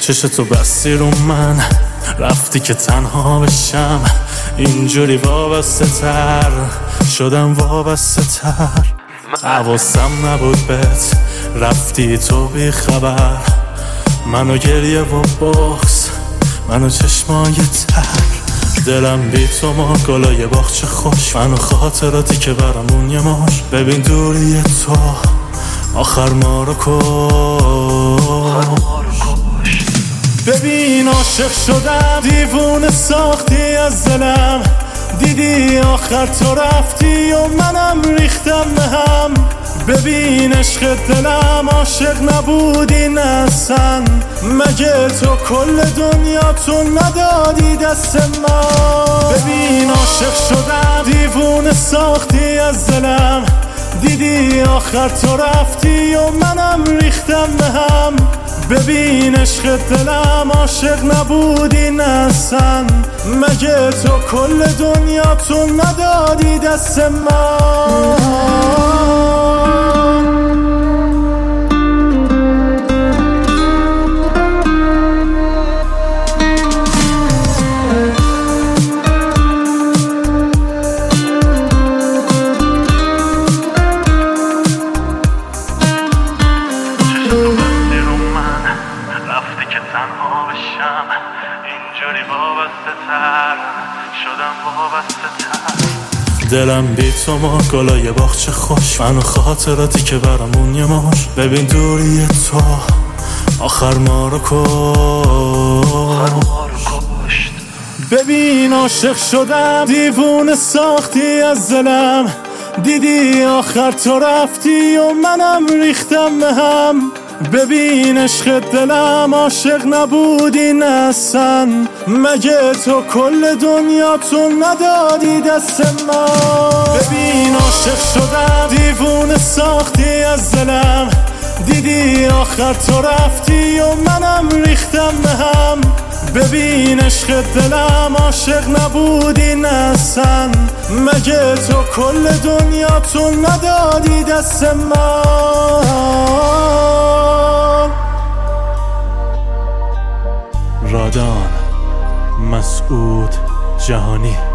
چشتو بستی رو من، رفتی که تنها بشم. اینجوری وابسته تر شدم، وابسته تر. حواسم نبود بهت، رفتی تو بی خبر. منو گریه و بغض، منو چشمای تر. دلم بی تو ما گلای باغچه خوش، منو خاطراتی که برامون یه ماش. ببین دوری تو آخر ما رو کش. ببین عاشق شدم، دیوونه ساختی از دلم. دیدی آخر تو رفتی و منم ریختم به هم. ببین عشق دلم عاشق نبودی نسن، مگه تو کل دنیا تو ندادی دست من؟ ببین عاشق شدم، دیوونه ساختی از دلم. دیدی آخر تو رفتی و منم ریختم به هم. ببین عشق دلم عاشق نبودی نسن، مگه تو کل دنیا تو ندادی دست من؟ تنها بشم، اینجوری وابسته تر شدم، وابسته تر. دلم بی تو ما گلای باغچه خوش، منو خاطراتی که برامون یه ماش. ببین دوری تو آخر ما رو کشت. ببین عاشق شدم، دیوونه ساختی از دلم. دیدی آخر تو رفتی و منم ریختم به هم. ببین عشق دلم عاشق نبودی نسن، مگه تو کل دنیا تو ندادی دست من؟ ببین عاشق شدم، دیوونه ساختی از دلم. دیدی آخر تو رفتی و منم ریختم به هم. ببین عشق دلم عاشق نبودی نسن، مگه تو کل دنیا تو ندادی دست من؟ رادان مسعود جهانی.